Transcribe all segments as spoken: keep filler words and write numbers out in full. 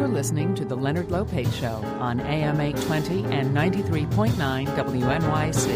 listening to The Leonard Lopate Show on A M eight twenty and ninety-three point nine W N Y C.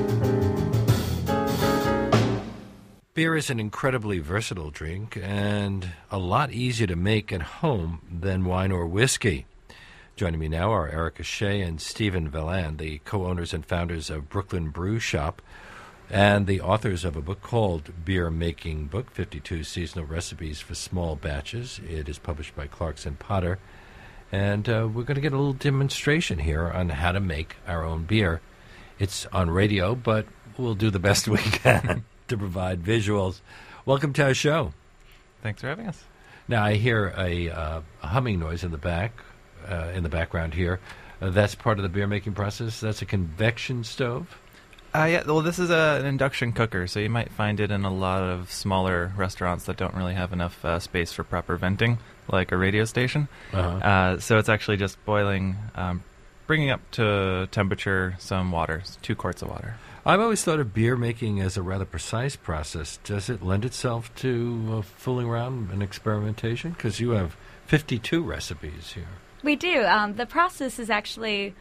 Beer is an incredibly versatile drink and a lot easier to make at home than wine or whiskey. Joining me now are Erica Shea and Stephen Villan, the co-owners and founders of Brooklyn Brew Shop and the authors of a book called Beer Making Book, fifty-two Seasonal Recipes for Small Batches. It is published by Clarkson Potter. And uh, we're going to get a little demonstration here on how to make our own beer. It's on radio, but we'll do the best we can to provide visuals. Welcome to our show. Thanks for having us. Now, I hear a, uh, a humming noise in the back, uh, in the background here. Uh, that's part of the beer making process. That's a convection stove. Uh, yeah, well, this is a, an induction cooker, so you might find it in a lot of smaller restaurants that don't really have enough uh, space for proper venting, like a radio station. Uh-huh. Uh, so it's actually just boiling, um, bringing up to temperature some water, two quarts of water. I've always thought of beer making as a rather precise process. Does it lend itself to uh, fooling around and experimentation? Because you have fifty-two recipes here. We do. Um, the process is actually,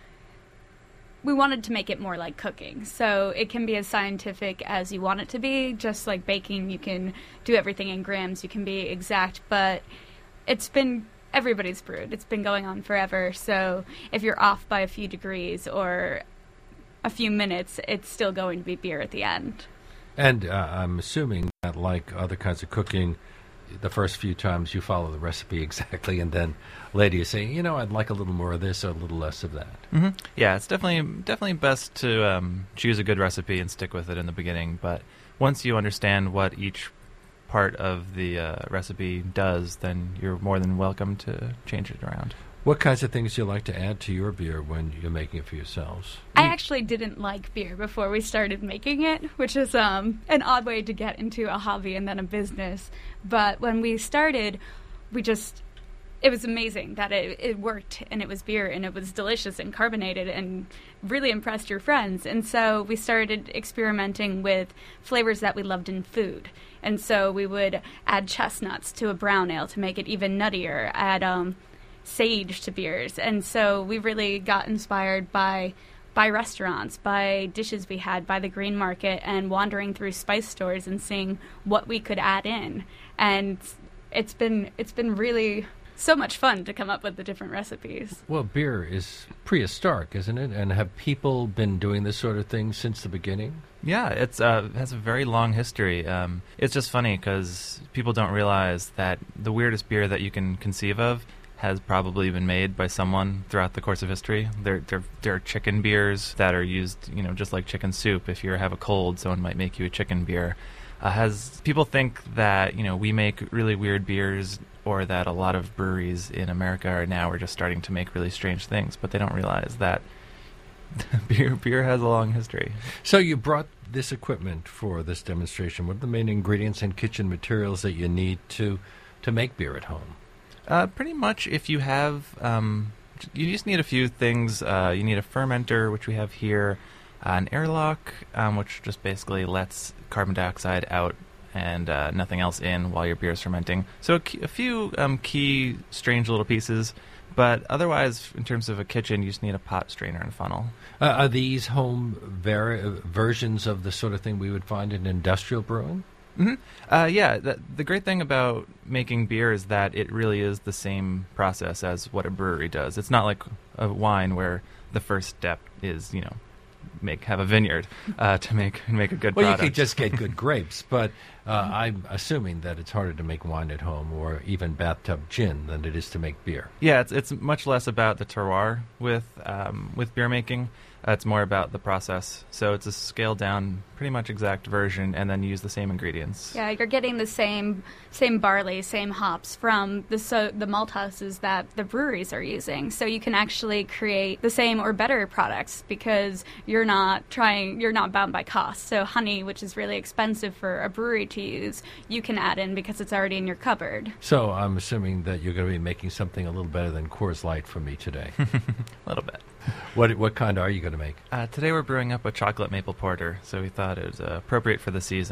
we wanted to make it more like cooking. So it can be as scientific as you want it to be. Just like baking, you can do everything in grams. You can be exact, but it's been, everybody's brewed. It's been going on forever. So if you're off by a few degrees or a few minutes, it's still going to be beer at the end. And uh, I'm assuming that, like other kinds of cooking, the first few times you follow the recipe exactly, and then later you say, you know, I'd like a little more of this or a little less of that. Mm-hmm. Yeah, it's definitely definitely best to um, choose a good recipe and stick with it in the beginning. But once you understand what each part of the uh, recipe does, then you're more than welcome to change it around. What kinds of things do you like to add to your beer when you're making it for yourselves? I actually didn't like beer before we started making it, which is um, an odd way to get into a hobby and then a business. But when we started, we just, it was amazing that it, it worked, and it was beer, and it was delicious and carbonated and really impressed your friends. And so we started experimenting with flavors that we loved in food. And so we would add chestnuts to a brown ale to make it even nuttier, add um, sage to beers. And so we really got inspired by by restaurants, by dishes we had, by the green market, and wandering through spice stores and seeing what we could add in. And it's been it's been really so much fun to come up with the different recipes. Well, beer is prehistoric, isn't it? And have people been doing this sort of thing since the beginning? Yeah, it's uh, it has a very long history. Um, it's just funny because people don't realize that the weirdest beer that you can conceive of has probably been made by someone throughout the course of history. There, there, there are chicken beers that are used, you know, just like chicken soup. If you have a cold, someone might make you a chicken beer. Uh, has people think that, you know, we make really weird beers, or that a lot of breweries in America are now are just starting to make really strange things, but they don't realize that beer beer has a long history. So you brought this equipment for this demonstration. What are the main ingredients and kitchen materials that you need to to make beer at home? Uh, pretty much, if you have, um, you just need a few things. Uh, you need a fermenter, which we have here, uh, an airlock, um, which just basically lets carbon dioxide out and uh, nothing else in while your beer is fermenting. So a, key, a few um, key, strange little pieces. But otherwise, in terms of a kitchen, you just need a pot, strainer, and funnel. Uh, are these home ver- versions of the sort of thing we would find in industrial brewing? Mm-hmm. Uh, yeah, the, the great thing about making beer is that it really is the same process as what a brewery does. It's not like a wine where the first step is, you know, make have a vineyard uh, to make make a good well, product. Well, you could just get good grapes, but uh, I'm assuming that it's harder to make wine at home or even bathtub gin than it is to make beer. Yeah, it's it's much less about the terroir with um, with beer making. Uh, it's more about the process. So it's a scaled down, pretty much exact version, and then use the same ingredients. Yeah, you're getting the same same barley, same hops from the so the malt houses that the breweries are using. So you can actually create the same or better products because you're not trying, you're not bound by cost. So honey, which is really expensive for a brewery to use, you can add in because it's already in your cupboard. So I'm assuming that you're going to be making something a little better than Coors Light for me today. A little bit. What what kind are you going to make? Uh, today we're brewing up a chocolate maple porter, so we thought it was uh, appropriate for the season.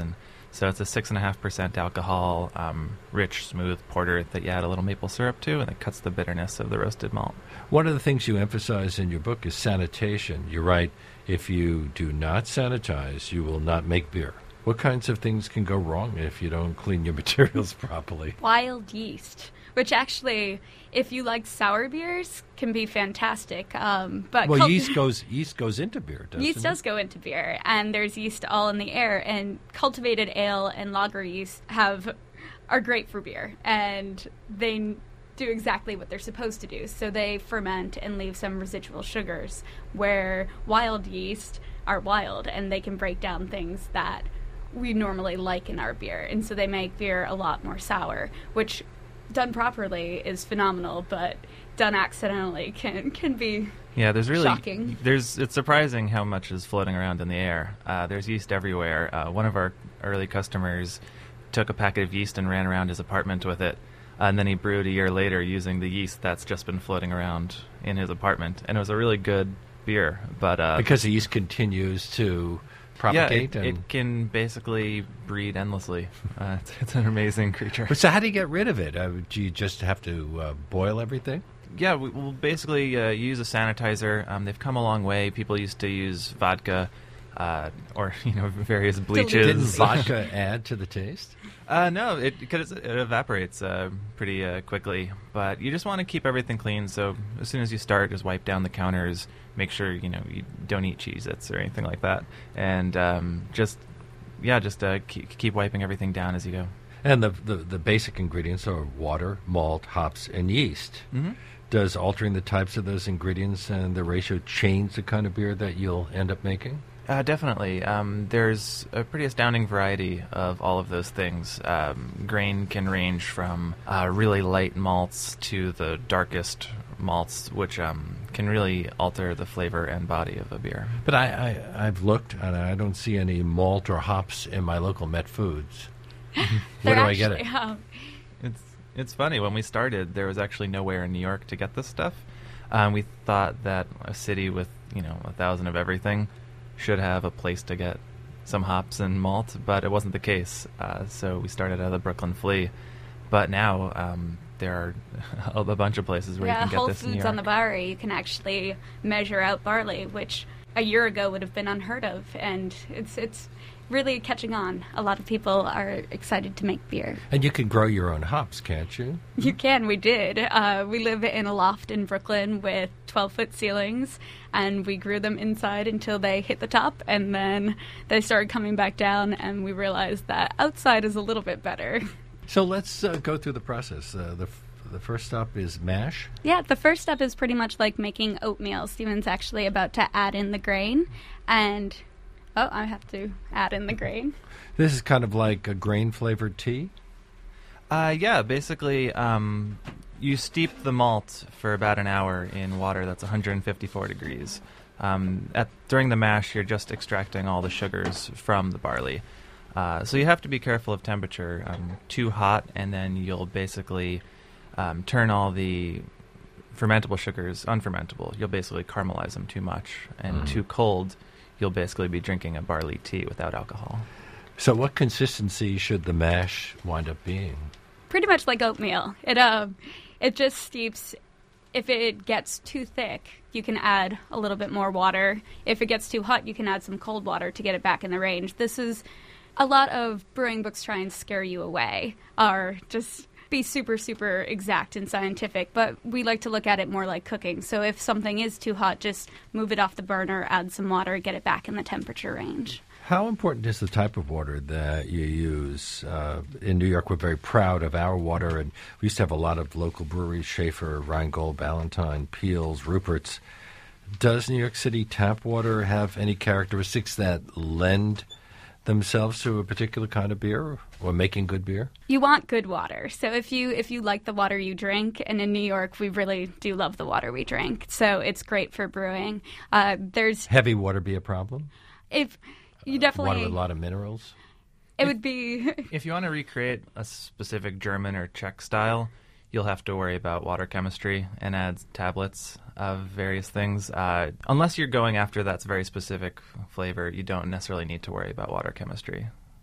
So it's a six point five percent alcohol, um, rich, smooth porter that you add a little maple syrup to, and it cuts the bitterness of the roasted malt. One of the things you emphasize in your book is sanitation. You write, if you do not sanitize, you will not make beer. What kinds of things can go wrong if you don't clean your materials properly? Wild yeast, which actually, if you like sour beers, can be fantastic. Um, but well, cult- yeast goes yeast goes into beer, doesn't yeast it? does go into beer, and there's yeast all in the air. And cultivated ale and lager yeast have are great for beer, and they do exactly what they're supposed to do. So they ferment and leave some residual sugars, where wild yeast are wild, and they can break down things that we normally like in our beer, and so they make beer a lot more sour, which done properly is phenomenal, but done accidentally can can be yeah, there's really shocking. There's it's surprising how much is floating around in the air. Uh, there's yeast everywhere. Uh, one of our early customers took a packet of yeast and ran around his apartment with it, uh, and then he brewed a year later using the yeast that's just been floating around in his apartment, and it was a really good beer. But uh, because the yeast continues to propagate, yeah, it, and it can basically breed endlessly. Uh, it's, it's an amazing creature. So how do you get rid of it? Uh, do you just have to uh, boil everything? Yeah, we, we'll basically uh, use a sanitizer. Um, they've come a long way. People used to use vodka uh, or you know various bleaches. Didn't vodka add to the taste? Uh, no, it because it evaporates uh, pretty uh, quickly. But you just want to keep everything clean. So as soon as you start, just wipe down the counters. Make sure you know you don't eat Cheez-Its or anything like that, and um, just yeah, just uh, keep, keep wiping everything down as you go. And the, the the basic ingredients are water, malt, hops, and yeast. Mm-hmm. Does altering the types of those ingredients and the ratio change the kind of beer that you'll end up making? Uh, definitely. Um, there's a pretty astounding variety of all of those things. Um, grain can range from uh, really light malts to the darkest malts, which um, can really alter the flavor and body of a beer. But I, I, I've looked, and I don't see any malt or hops in my local Met Foods. Where do I get it? Um, It's it's funny. When we started, there was actually nowhere in New York to get this stuff. Um, we thought that a city with you know a thousand of everything should have a place to get some hops and malt, but it wasn't the case. Uh, so we started at the Brooklyn Flea. But now um, there are a bunch of places where yeah, you can Whole get this in New Foods York. on the Bowery, you can actually measure out barley, which a year ago would have been unheard of, and it's it's really catching on. A lot of people are excited to make beer. And you can grow your own hops, can't you? You can. We did. Uh, we live in a loft in Brooklyn with twelve-foot ceilings, and we grew them inside until they hit the top, and then they started coming back down, and we realized that outside is a little bit better. So let's uh, go through the process. Uh, the f- the first stop is mash. Yeah, the first step is pretty much like making oatmeal. Steven's actually about to add in the grain, and oh, I have to add in the grain. This is kind of like a grain-flavored tea? Uh, yeah, basically, um, you steep the malt for about an hour in water that's one hundred fifty-four degrees. Um, at, during the mash, you're just extracting all the sugars from the barley. Uh, so you have to be careful of temperature. Um, too hot, and then you'll basically um, turn all the fermentable sugars unfermentable. You'll basically caramelize them too much. And Mm. too cold, you'll basically be drinking a barley tea without alcohol. So what consistency should the mash wind up being? Pretty much like oatmeal. It um, it just steeps. If it gets too thick, you can add a little bit more water. If it gets too hot, you can add some cold water to get it back in the range. This is a lot of brewing books try and scare you away, or just be super, super exact and scientific, but we like to look at it more like cooking. So if something is too hot, just move it off the burner, add some water, get it back in the temperature range. How important is the type of water that you use? Uh, in New York, we're very proud of our water, and we used to have a lot of local breweries, Schaefer, Rheingold, Ballantine, Peels, Rupert's. Does New York City tap water have any characteristics that lend themselves to a particular kind of beer or making good beer? You want good water. So if you if you like the water you drink, and in New York we really do love the water we drink, so it's great for brewing. Uh, there's Heavy water be a problem? if you definitely Water with a lot of minerals? it would be If you want to recreate a specific German or Czech style, you'll have to worry about water chemistry and add tablets of various things. Uh, unless you're going after that very specific flavor, you don't necessarily need to worry about water chemistry.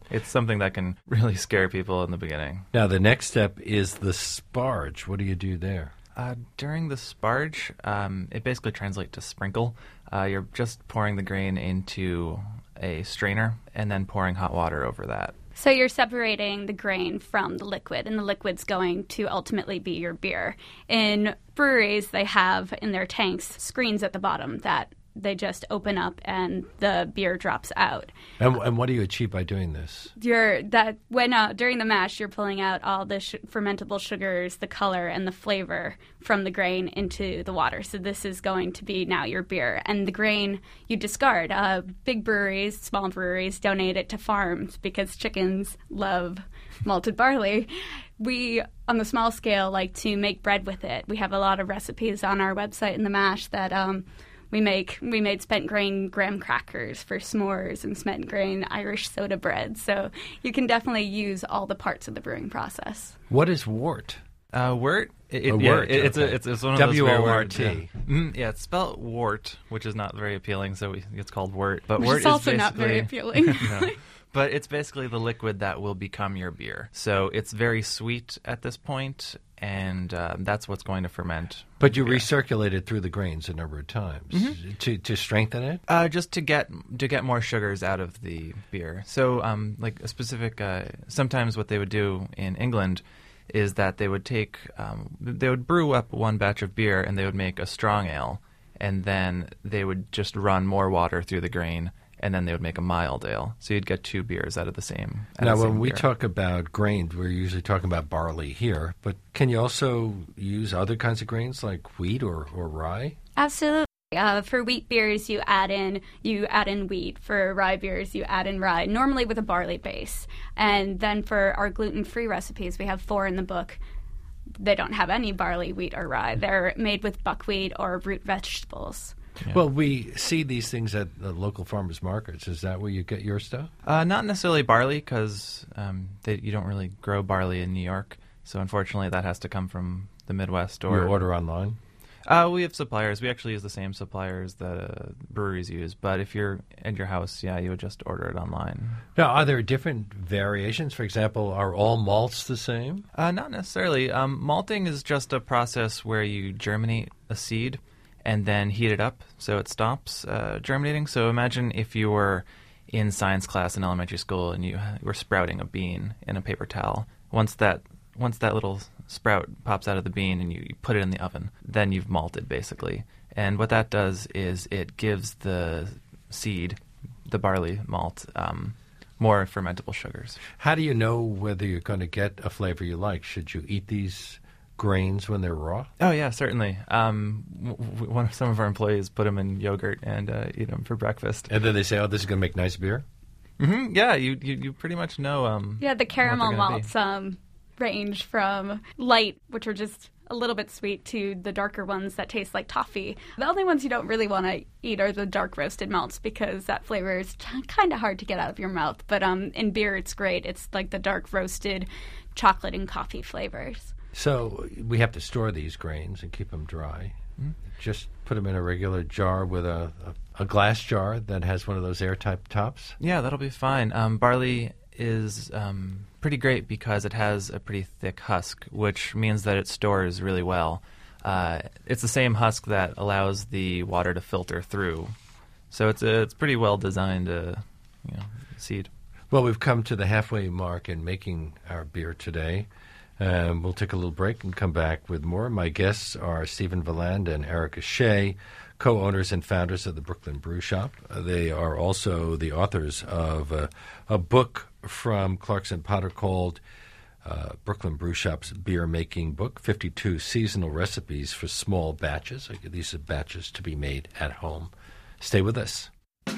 It's something that can really scare people in the beginning. Now, the next step is the sparge. What do you do there? Uh, during the sparge, um, it basically translates to sprinkle. Uh, you're just pouring the grain into a strainer and then pouring hot water over that. So you're separating the grain from the liquid, and the liquid's going to ultimately be your beer. In breweries, they have in their tanks screens at the bottom that they just open up and the beer drops out. And, and what do you achieve by doing this? You're that when uh, during the mash, you're pulling out all the sh- fermentable sugars, the color, and the flavor from the grain into the water. So this is going to be now your beer. And the grain you discard. Uh, big breweries, small breweries donate it to farms because chickens love malted barley. We, on the small scale, like to make bread with it. We have a lot of recipes on our website in the mash that um, we make. We made spent grain graham crackers for s'mores and spent grain Irish soda bread. So you can definitely use all the parts of the brewing process. What is wort? Uh, wort? It, it, A yeah, wort, it, it's, okay. a, it's, it's one of W those O rare R words. T. Yeah. Mm, yeah, it's spelled wort, which is not very appealing, so we, it's called wort. But Which wort is also is not very basically- appealing. No. But it's basically the liquid that will become your beer. So it's very sweet at this point, and uh, that's what's going to ferment. But you beer. recirculate it through the grains a number of times to to strengthen it? Uh, just to get to get more sugars out of the beer. So, um, like a specific, uh, sometimes what they would do in England is that they would take, um, they would brew up one batch of beer and they would make a strong ale, and then they would just run more water through the grain, and then they would make a mild ale. So you'd get two beers out of the same. out Now, of the when same we beer. talk about grains, we're usually talking about barley here, but can you also use other kinds of grains like wheat or, or rye? Absolutely. Uh, for wheat beers, you add in you add in wheat. For rye beers, you add in rye, normally with a barley base. And then for our gluten-free recipes, we have four in the book. They don't have any barley, wheat, or rye. They're made with buckwheat or root vegetables. Yeah. Well, we see these things at the local farmers markets. Is that where you get your stuff? Uh, not necessarily barley, because um, they- you don't really grow barley in New York. So unfortunately, that has to come from the Midwest. Or you order online? Uh, we have suppliers. We actually use the same suppliers that uh, breweries use. But if you're at your house, yeah, you would just order it online. Now, are there different variations? For example, are all malts the same? Uh, not necessarily. Um, malting is just a process where you germinate a seed and then heat it up so it stops uh, germinating. So imagine if you were in science class in elementary school and you were sprouting a bean in a paper towel. Once that once that little sprout pops out of the bean and you, you put it in the oven, then you've malted, basically. And what that does is it gives the seed, the barley malt, um, more fermentable sugars. How do you know whether you're going to get a flavor you like? Should you eat these grains when they're raw? Oh, yeah, certainly. Um, w- w- one of some of our employees put them in yogurt and uh, eat them for breakfast. And then they say, oh, this is going to make nice beer? Mm-hmm. Yeah, you, you you pretty much know. Um, Yeah, the caramel what they're gonna malts um, range from light, which are just a little bit sweet, to the darker ones that taste like toffee. The only ones you don't really want to eat are the dark roasted malts because that flavor is t- kind of hard to get out of your mouth. But um, in beer, it's great. It's like the dark roasted chocolate and coffee flavors. So we have to store these grains and keep them dry. Mm-hmm. Just put them in a regular jar with a, a, a glass jar that has one of those airtight tops? Yeah, that'll be fine. Um, barley is um, pretty great because it has a pretty thick husk, which means that it stores really well. Uh, it's the same husk that allows the water to filter through. So it's a, it's pretty well designed uh, you know, seed. Well, we've come to the halfway mark in making our beer today. Um, we'll take a little break and come back with more. My guests are Stephen Valand and Erica Shea, co-owners and founders of the Brooklyn Brew Shop. Uh, they are also the authors of uh, a book from Clarkson Potter called uh, Brooklyn Brew Shop's Beer Making Book, fifty-two Seasonal Recipes for Small Batches. These are batches to be made at home. Stay with us.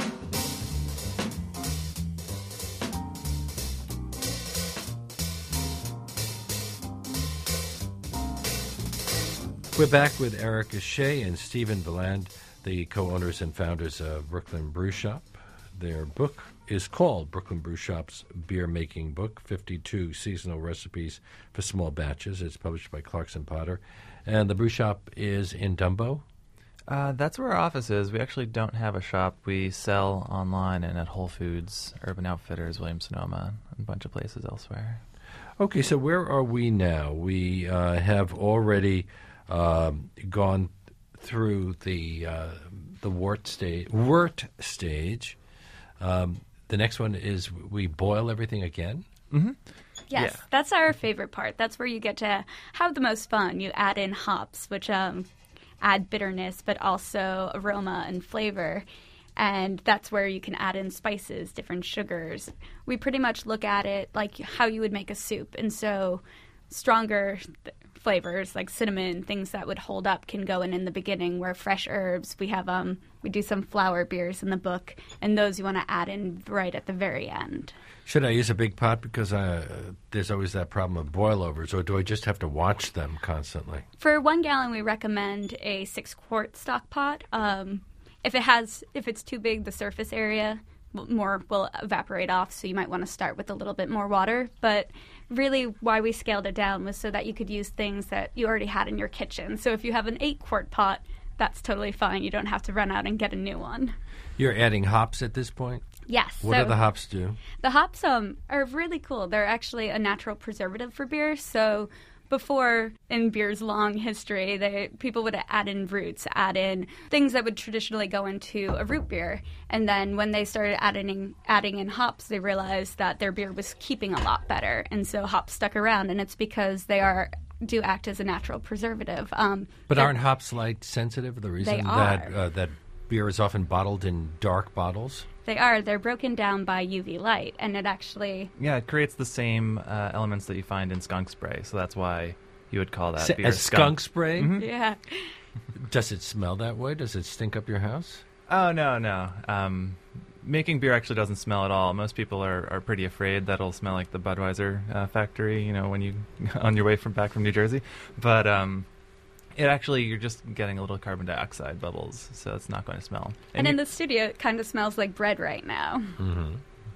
We're back with Erica Shea and Stephen Valand, the co-owners and founders of Brooklyn Brew Shop. Their book is called Brooklyn Brew Shop's Beer Making Book, fifty-two Seasonal Recipes for Small Batches. It's published by Clarkson Potter. And the brew shop is in Dumbo? Uh, that's where our office is. We actually don't have a shop. We sell online and at Whole Foods, Urban Outfitters, Williams-Sonoma, and a bunch of places elsewhere. Okay, so where are we now? We uh, have already uh, gone through the uh, the wort stage. Wort stage. Um, the next one is we boil everything again. Mm-hmm. Yes, Yeah. that's our favorite part. That's where you get to have the most fun. You add in hops, which um, add bitterness, but also aroma and flavor. And that's where you can add in spices, different sugars. We pretty much look at it like how you would make a soup. And so stronger th- flavors like cinnamon, things that would hold up, can go in in the beginning, where fresh herbs, we have um we do some flower beers in the book, and those you want to add in right at the very end. Should I use a big pot because uh, there's always that problem of boilovers, or do I just have to watch them constantly? For one gallon, we recommend a six-quart stock pot. Um, if it has, if it's too big, the surface area w- more will evaporate off, so you might want to start with a little bit more water. But really, why we scaled it down was so that you could use things that you already had in your kitchen. So if you have an eight-quart pot, that's totally fine. You don't have to run out and get a new one. You're adding hops at this point? Yes. What so do the hops do? The hops um, are really cool. They're actually a natural preservative for beer. So before, in beer's long history, they, people would add in roots, add in things that would traditionally go into a root beer. And then when they started adding, adding in hops, they realized that their beer was keeping a lot better. And so hops stuck around, and it's because they are do act as a natural preservative. Um, But aren't hops light sensitive? The reason They that are. uh, that beer is often bottled in dark bottles? They are. They're broken down by U V light, and it actually... Yeah, it creates the same uh, elements that you find in skunk spray, so that's why you would call that S- beer as skunk spray? Mhm. Yeah. Does it smell that way? Does it stink up your house? Oh, no, no. Um, making beer actually doesn't smell at all. Most people are, are pretty afraid that it'll smell like the Budweiser uh, factory, you know, when you on your way from back from New Jersey. But um, it actually, you're just getting a little carbon dioxide bubbles, so it's not going to smell. And, in you- the studio, it kind of smells like bread right now. Mm-hmm.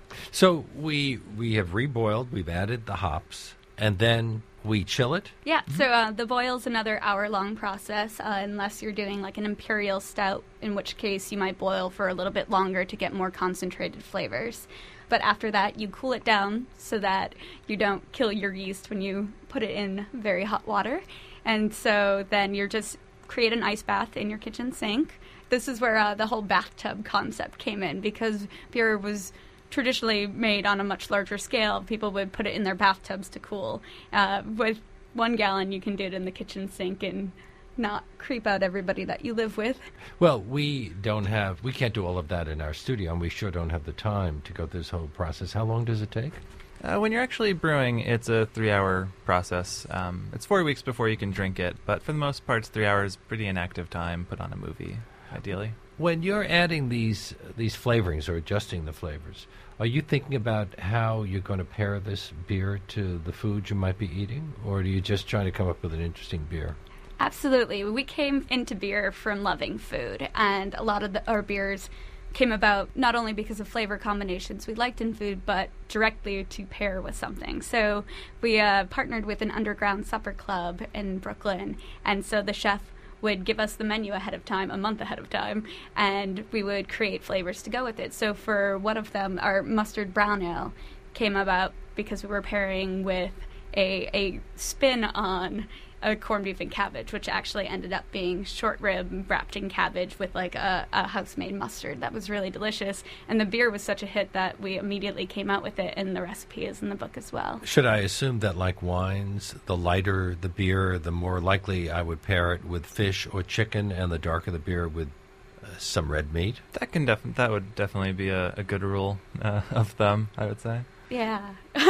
So we we have reboiled, we've added the hops, and then we chill it? Yeah, so uh, the boil's another hour-long process, uh, unless you're doing like an imperial stout, in which case you might boil for a little bit longer to get more concentrated flavors. But after that, you cool it down so that you don't kill your yeast when you put it in very hot water. And so then you're just create an ice bath in your kitchen sink. This is where uh, the whole bathtub concept came in, because beer was traditionally made on a much larger scale. People would put it in their bathtubs to cool. Uh, with one gallon, you can do it in the kitchen sink and not creep out everybody that you live with. Well, we don't have, we can't do all of that in our studio, and we sure don't have the time to go through this whole process. How long does it take? Uh, when you're actually brewing, it's a three-hour process. Um, it's four weeks before you can drink it, but for the most part, it's three hours, pretty inactive time, put on a movie, ideally. When you're adding these these flavorings or adjusting the flavors, are you thinking about how you're going to pair this beer to the food you might be eating, or are you just trying to come up with an interesting beer? Absolutely. We came into beer from loving food, and a lot of the, our beers came about not only because of flavor combinations we liked in food, but directly to pair with something. So we uh, partnered with an underground supper club in Brooklyn, and so the chef would give us the menu ahead of time, a month ahead of time, and we would create flavors to go with it. So for one of them, our mustard brown ale came about because we were pairing with a, a spin on a corned beef and cabbage, which actually ended up being short rib wrapped in cabbage with like a, a house-made mustard. That was really delicious. And the beer was such a hit that we immediately came out with it, and the recipe is in the book as well. Should I assume that, like wines, the lighter the beer, the more likely I would pair it with fish or chicken, and the darker the beer with uh, some red meat? That can def- that would definitely be a, a good rule uh, of thumb, I would say. Yeah.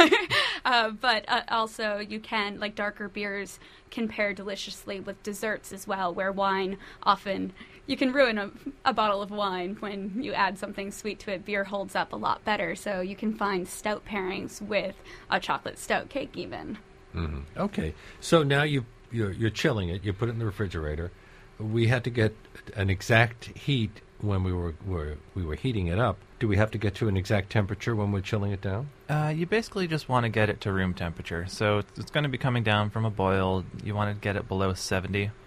uh, but uh, also you can, like darker beers can pair deliciously with desserts as well, where wine often, you can ruin a, a bottle of wine when you add something sweet to it. Beer holds up a lot better, so you can find stout pairings with a chocolate stout cake even. Mm-hmm. Okay. So now you, you're, you're chilling it. You put it in the refrigerator. We had to get an exact heat when we were, were we were heating it up. Do we have to get to an exact temperature when we're chilling it down? Uh, you basically just want to get it to room temperature. So it's, it's going to be coming down from a boil. You want to get it below seventy.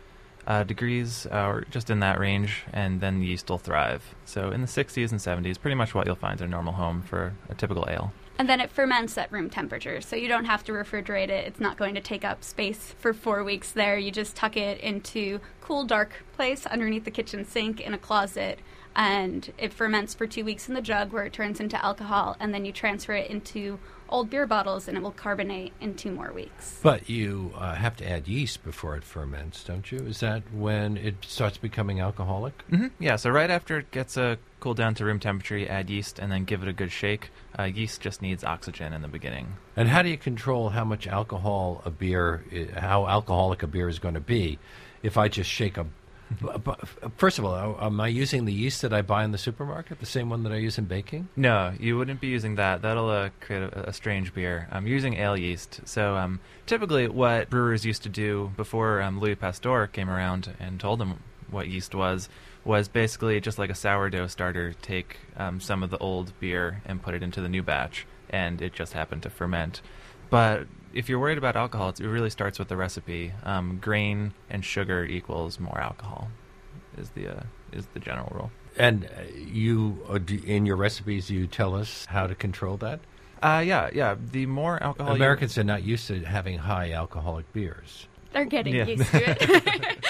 uh, degrees, uh, or just in that range, and then the yeast will thrive. So in the sixties and seventies, pretty much what you'll find in a normal home for a typical ale. And then it ferments at room temperature, so you don't have to refrigerate it. It's not going to take up space for four weeks there. You just tuck it into cool, dark place underneath the kitchen sink in a closet, and it ferments for two weeks in the jug where it turns into alcohol, and then you transfer it into old beer bottles, and it will carbonate in two more weeks. But you uh, have to add yeast before it ferments, don't you? Is that when it starts becoming alcoholic? Mm-hmm. Yeah, so right after it gets uh, cooled down to room temperature, you add yeast and then give it a good shake. Uh, yeast just needs oxygen in the beginning. And how do you control how much alcohol a beer, i- how alcoholic a beer is going to be if I just shake a... But first of all, am I using the yeast that I buy in the supermarket, the same one that I use in baking? No, you wouldn't be using that. That'll uh, create a, a strange beer. I'm using ale yeast. So um, typically what brewers used to do before um, Louis Pasteur came around and told them what yeast was, was basically just like a sourdough starter, take um, some of the old beer and put it into the new batch, and it just happened to ferment. But if you're worried about alcohol, it really starts with the recipe. Um, grain and sugar equals more alcohol is the uh, is the general rule. And uh, you, uh, do- in your recipes, you tell us how to control that? Uh, yeah, yeah. The more alcohol you- Americans are not used to having high alcoholic beers. They're getting Yeah. used to it.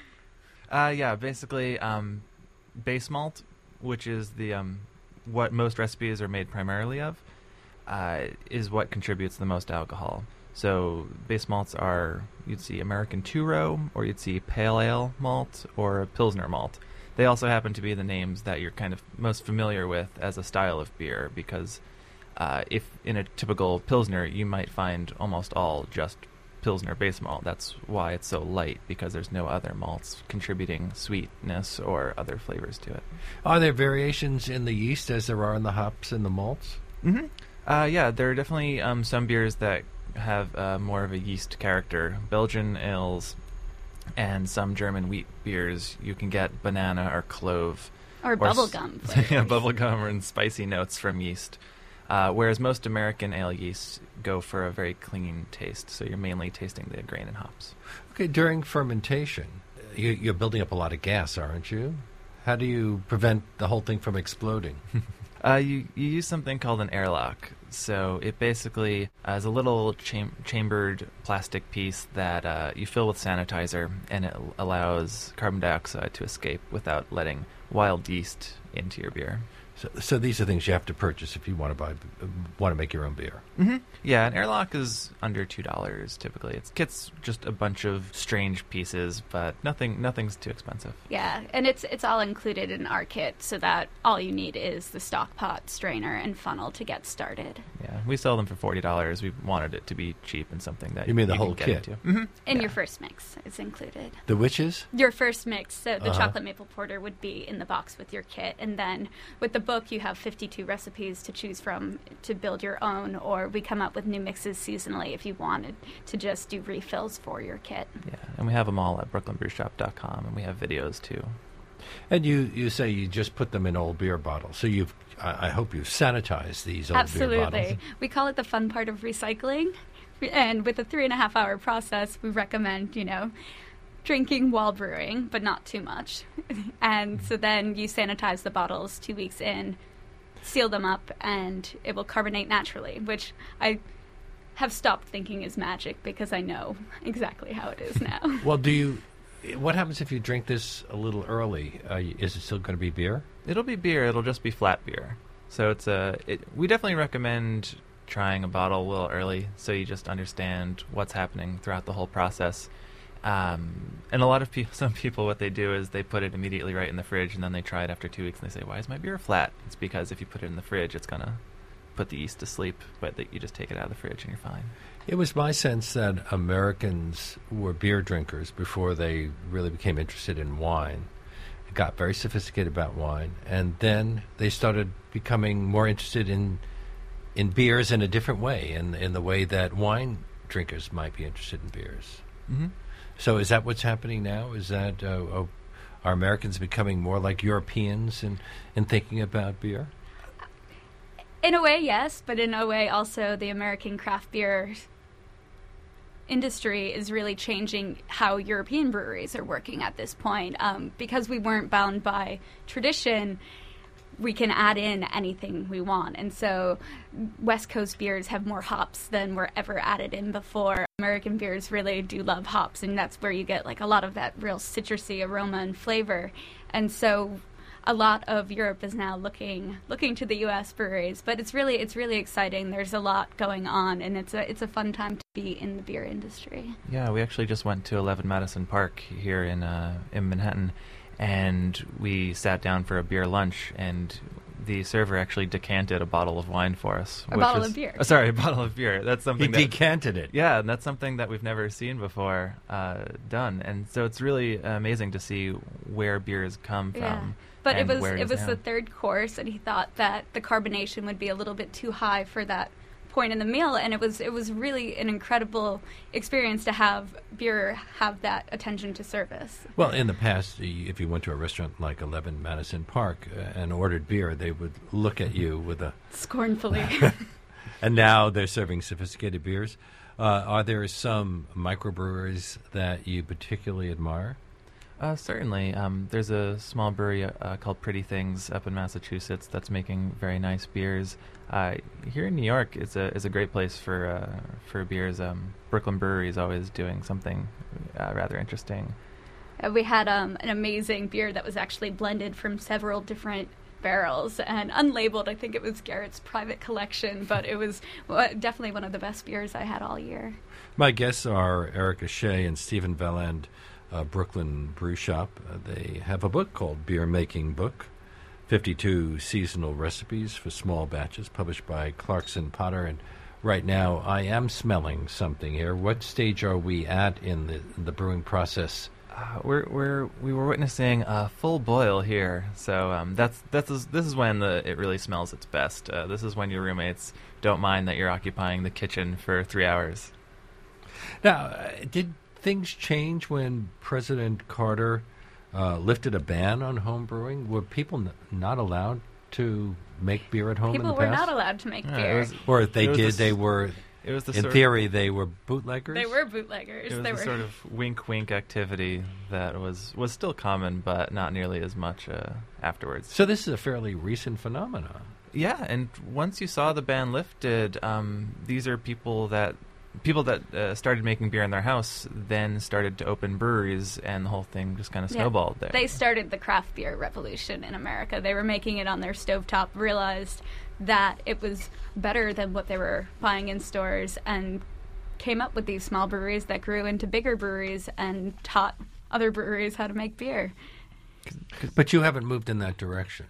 Uh, yeah, basically, um, base malt, which is the um, what most recipes are made primarily of, uh, is what contributes the most alcohol. So base malts are, you'd see American two-row, or you'd see pale ale malt, or Pilsner malt. They also happen to be the names that you're kind of most familiar with as a style of beer, because uh, if in a typical Pilsner, you might find almost all just Pilsner base malt. That's why it's so light, because there's no other malts contributing sweetness or other flavors to it. Are there variations in the yeast as there are in the hops and the malts? Mm-hmm. Uh, yeah, there are definitely um, some beers that have uh, more of a yeast character. Belgian ales and some German wheat beers, you can get banana or clove. Or s- bubblegum flavors. yeah, bubblegum and spicy notes from yeast. Uh, whereas most American ale yeasts go for a very clean taste, so you're mainly tasting the grain and hops. Okay, during fermentation, you, you're building up a lot of gas, aren't you? How do you prevent the whole thing from exploding? Uh, you, you use something called an airlock. So it basically uh, is a little cham- chambered plastic piece that uh, you fill with sanitizer, and it l- allows carbon dioxide to escape without letting wild yeast into your beer. So, so these are things you have to purchase if you want to buy, uh, want to make your own beer. Mm-hmm. Yeah, an airlock is under two dollars typically. It's kits just a bunch of strange pieces, but nothing nothing's too expensive. Yeah, and it's it's all included in our kit, so that all you need is the stock pot, strainer, and funnel to get started. Yeah, we sell them for forty dollars. We wanted it to be cheap and something that You mean the can whole get kit? into. Mm-hmm. In Yeah. your first mix, it's included. The witches? Your first mix, so the Uh-huh. chocolate maple porter would be in the box with your kit, and then with the book you have fifty-two recipes to choose from to build your own, or we come up with new mixes seasonally if you wanted to just do refills for your kit. Yeah, and we have them all at brooklyn brew shop dot com, and we have videos too. And you, you say you just put them in old beer bottles. So you've, I, I hope you've sanitized these old beer bottles. Absolutely. We call it the fun part of recycling, and with a three and a half hour process, we recommend, you know, drinking while brewing, but not too much. And so then you sanitize the bottles two weeks in, seal them up, and it will carbonate naturally, which I have stopped thinking is magic because I know exactly how it is now. Well, do you, what happens if you drink this a little early? Uh, is it still going to be beer? It'll be beer. It'll just be flat beer. So it's a. It, we definitely recommend trying a bottle a little early, so you just understand what's happening throughout the whole process. Um, and a lot of people, some people, what they do is they put it immediately right in the fridge, and then they try it after two weeks, and they say, "Why is my beer flat?" It's because if you put it in the fridge, it's gonna put the yeast to sleep. But that you just take it out of the fridge, and you're fine. It was my sense that Americans were beer drinkers before they really became interested in wine. Got very sophisticated about wine, and then they started becoming more interested in in beers in a different way, in in the way that wine drinkers might be interested in beers. Mm-hmm. So is that what's happening now? Is that uh, uh, are Americans becoming more like Europeans in, in thinking about beer? In a way, yes, but in a way also the American craft beer industry is really changing how European breweries are working at this point. Um, because we weren't bound by tradition, we can add in anything we want. And so West Coast beers have more hops than were ever added in before. American beers really do love hops, and that's where you get like a lot of that real citrusy aroma and flavor. And so a lot of Europe is now looking looking to the U S breweries, but it's really it's really exciting. There's a lot going on, and it's a it's a fun time to be in the beer industry. Yeah, we actually just went to eleven Madison Park here in uh, in Manhattan, and we sat down for a beer lunch, and the server actually decanted a bottle of wine for us. A which bottle was, of beer. Oh, sorry, a bottle of beer. That's something He that, decanted it. Yeah, and that's something that we've never seen before uh, done. And so it's really amazing to see where beers come from. Yeah. But it and was where it is was now. the third course, and he thought that the carbonation would be a little bit too high for that point in the meal, and it was it was really an incredible experience to have beer have that attention to service. Well, in the past, y- if you went to a restaurant like eleven Madison Park uh, and ordered beer, they would look at you with a... Scornfully. And now they're serving sophisticated beers. Uh, are there some microbreweries that you particularly admire? Uh, certainly. Um, there's a small brewery uh, called Pretty Things up in Massachusetts that's making very nice beers. Uh, here in New York, it's a is a great place for uh, for beers. Um, Brooklyn Brewery is always doing something uh, rather interesting. Uh, we had um, an amazing beer that was actually blended from several different barrels and unlabeled. I think it was Garrett's private collection, but it was well, definitely one of the best beers I had all year. My guests are Erica Shea and Stephen Veland, uh, Brooklyn Brew Shop. Uh, they have a book called Beer Making Book, fifty-two Seasonal Recipes for Small Batches, published by Clarkson Potter. And right now, I am smelling something here. What stage are we at in the, in the brewing process? Uh, we're we're we were witnessing a full boil here, so um, that's that's this is when the it really smells its best. Uh, this is when your roommates don't mind that you're occupying the kitchen for three hours. Now, uh, did things change when President Carter uh, lifted a ban on home brewing? Were people n- not allowed to make beer at home People in the were past? not allowed to make Yeah, beer. it was- Or if they It was did, the s- they were, It was the in sort theory, they were bootleggers? They were bootleggers. It was they the were sort of wink-wink activity that was was still common, but not nearly as much uh, afterwards. So this is a fairly recent phenomenon. Yeah, and once you saw the ban lifted, um, these are people that people that uh, started making beer in their house then started to open breweries, and the whole thing just kind of Yeah. snowballed there. They started the craft beer revolution in America. They were making it on their stovetop, realized that it was better than what they were buying in stores, and came up with these small breweries that grew into bigger breweries and taught other breweries how to make beer. But you haven't moved in that direction.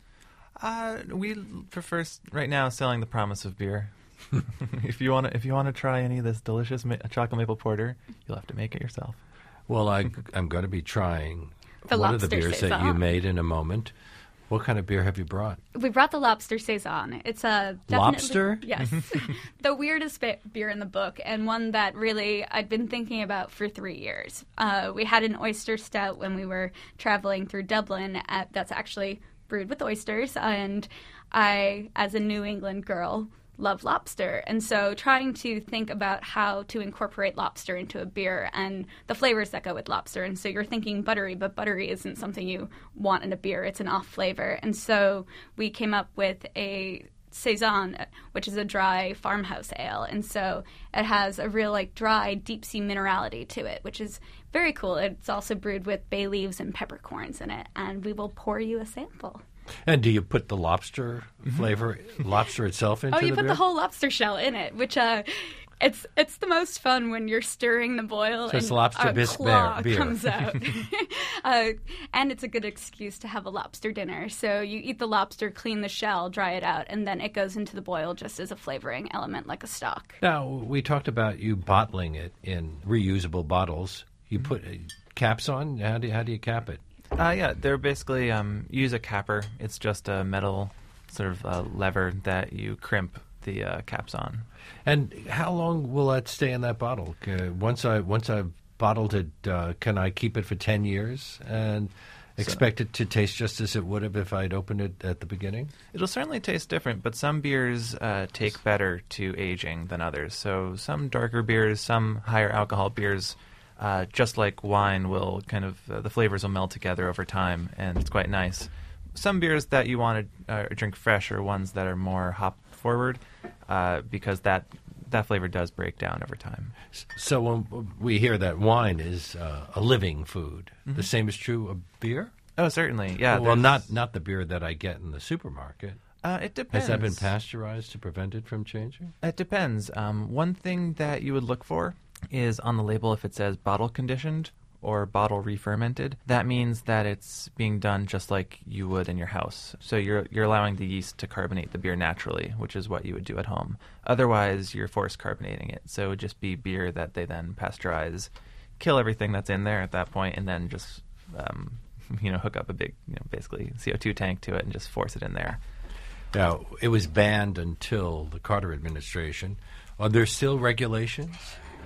Uh, we prefer s- right now selling the promise of beer. if you want to, if you want to try any of this delicious ma- chocolate maple porter, you'll have to make it yourself. Well, I, I'm going to be trying The one of the Lobster beers that you Saison. made in a moment. What kind of beer have you brought? We brought the Lobster Saison. It's a definitely, Lobster? Yes, the weirdest be- beer in the book, and one that really I'd been thinking about for three years. Uh, we had an oyster stout when we were traveling through Dublin. At, that's actually brewed with oysters, and I, as a New England girl, love lobster, and so trying to think about how to incorporate lobster into a beer and the flavors that go with lobster. And so you're thinking buttery, but buttery isn't something you want in a beer. It's an off flavor. And so we came up with a Saison, which is a dry farmhouse ale. And so it has a real like dry, deep sea minerality to it, which is very cool. It's also brewed with bay leaves and peppercorns in it, and we will pour you a sample. And do you put the lobster flavor, lobster itself into Oh, you the put beer? the whole lobster shell in it, which uh, it's it's the most fun when you're stirring the boil So it's and lobster a bisque claw beer. comes out. uh, and it's a good excuse to have a lobster dinner. So you eat the lobster, clean the shell, dry it out, and then it goes into the boil just as a flavoring element, like a stock. Now, we talked about you bottling it in reusable bottles. You put uh, caps on? How do you, how do you cap it? Uh, yeah, they're basically um, use a capper. It's just a metal sort of uh, lever that you crimp the uh, caps on. And how long will that stay in that bottle? Uh, once I once I've bottled it, uh, can I keep it for ten years? And expect it to taste just as it would have if I'd opened it at the beginning? It'll certainly taste different, but some beers uh, take better to aging than others. So some darker beers, some higher alcohol beers, uh, just like wine, will kind of uh, the flavors will meld together over time, and it's quite nice. Some beers that you want to uh, drink fresh are ones that are more hop forward, uh, because that that flavor does break down over time. So when we hear that wine is uh, a living food, mm-hmm. the same is true of beer? Oh, certainly, yeah. Well, not not the beer that I get in the supermarket. Uh, it depends. Has that been pasteurized to prevent it from changing? It depends. Um, one thing that you would look for is on the label if it says bottle conditioned or bottle re-fermented. That means that it's being done just like you would in your house. So you're you're allowing the yeast to carbonate the beer naturally, which is what you would do at home. Otherwise, you're force carbonating it. So it would just be beer that they then pasteurize, kill everything that's in there at that point, and then just um, you know hook up a big, you know, basically C O two tank to it and just force it in there. Now, it was banned until the Carter administration. Are there still regulations?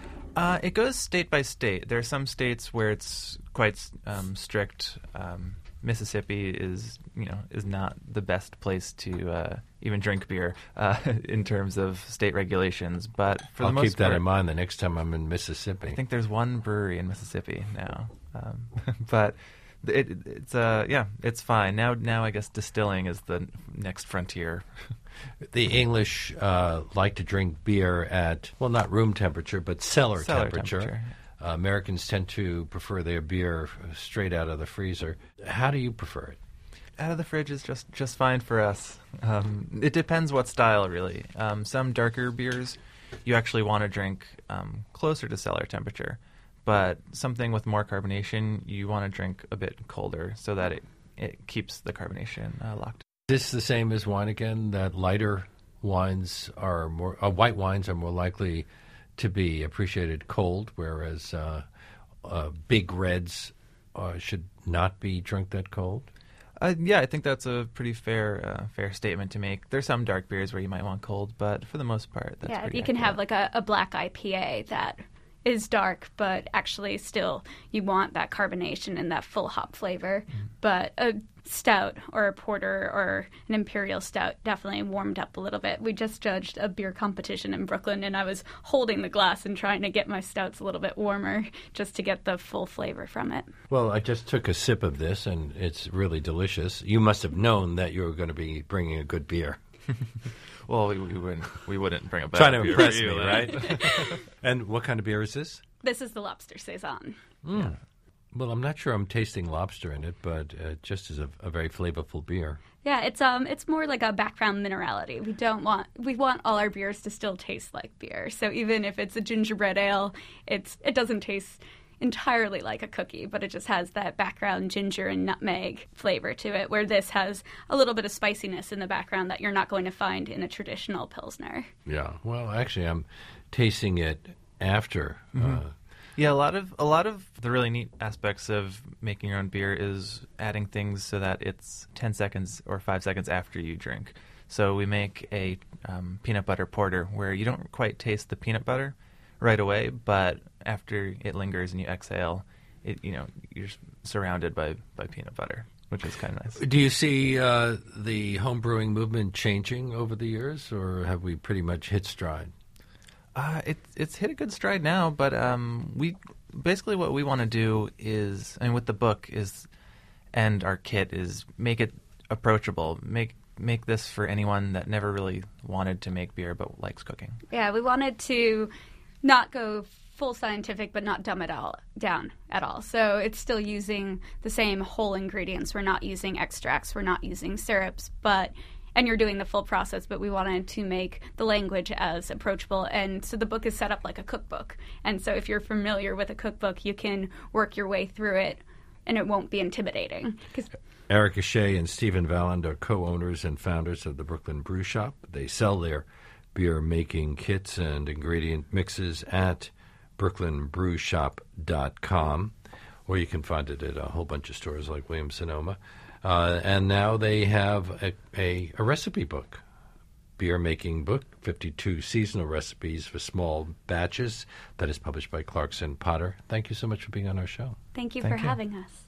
Uh, it goes state by state. There are some states where it's quite um, strict. Um, Mississippi is, you know, is not the best place to uh, even drink beer uh, in terms of state regulations. But for I'll the most keep that part, in mind the next time I'm in Mississippi. I think there's one brewery in Mississippi now, um, but it, it's uh, yeah, it's fine now. Now I guess distilling is the next frontier. The English uh, like to drink beer at, well, not room temperature, but cellar, cellar temperature. temperature. Uh, Americans tend to prefer their beer straight out of the freezer. How do you prefer it? Out of the fridge is just, just fine for us. Um, it depends what style, really. Um, some darker beers you actually want to drink um, closer to cellar temperature. But something with more carbonation, you want to drink a bit colder so that it, it keeps the carbonation uh, locked. Is this the same as wine again, that lighter wines are more, uh, white wines are more likely to be appreciated cold, whereas uh, uh, big reds uh, should not be drunk that cold? Uh, yeah, I think that's a pretty fair uh, fair statement to make. There's some dark beers where you might want cold, but for the most part, that's yeah, pretty you can accurate. have like a, a black I P A that is dark, but actually still you want that carbonation and that full hop flavor. Mm. But a stout or a porter or an imperial stout definitely warmed up a little bit. We just judged a beer competition in Brooklyn, and I was holding the glass and trying to get my stouts a little bit warmer just to get the full flavor from it. Well, I just took a sip of this, and it's really delicious. You must have known that you were going to be bringing a good beer. Well, we, we wouldn't we wouldn't bring a bad Trying to beer impress for you, me, right? And what kind of beer is this? This is the Lobster Saison. Mm. Yeah. Well, I'm not sure I'm tasting lobster in it, but uh, just as a, a very flavorful beer. Yeah, it's um, it's more like a background minerality. We don't want we want all our beers to still taste like beer. So even if it's a gingerbread ale, it's it doesn't taste entirely like a cookie, but it just has that background ginger and nutmeg flavor to it, where this has a little bit of spiciness in the background that you're not going to find in a traditional Pilsner. Yeah, well, actually, I'm tasting it after. Mm-hmm. Uh, yeah, a lot of a lot of the really neat aspects of making your own beer is adding things so that it's ten seconds or five seconds after you drink. So we make a um, peanut butter porter where you don't quite taste the peanut butter right away, but after it lingers and you exhale, it you know you're surrounded by, by peanut butter, which is kind of nice. Do you see uh, the home brewing movement changing over the years, or have we pretty much hit stride? Uh, it, it's hit a good stride now, but um, we basically what we want to do is, I mean, with the book is, and our kit is make it approachable, make make this for anyone that never really wanted to make beer but likes cooking. Yeah, we wanted to not go full scientific, but not dumb it all down at all. So it's still using the same whole ingredients. We're not using extracts. We're not using syrups, but and you're doing the full process. But we wanted to make the language as approachable, and so the book is set up like a cookbook. And so if you're familiar with a cookbook, you can work your way through it, and it won't be intimidating. Erica Shea and Stephen Valland are co-owners and founders of the Brooklyn Brew Shop. They sell their beer-making kits and ingredient mixes at brooklyn brew shop dot com, or you can find it at a whole bunch of stores like Williams-Sonoma. Uh, and now they have a, a, a recipe book, beer-making book, fifty-two seasonal recipes for small batches, that is published by Clarkson Potter. Thank you so much for being on our show. Thank you Thank for you. having us.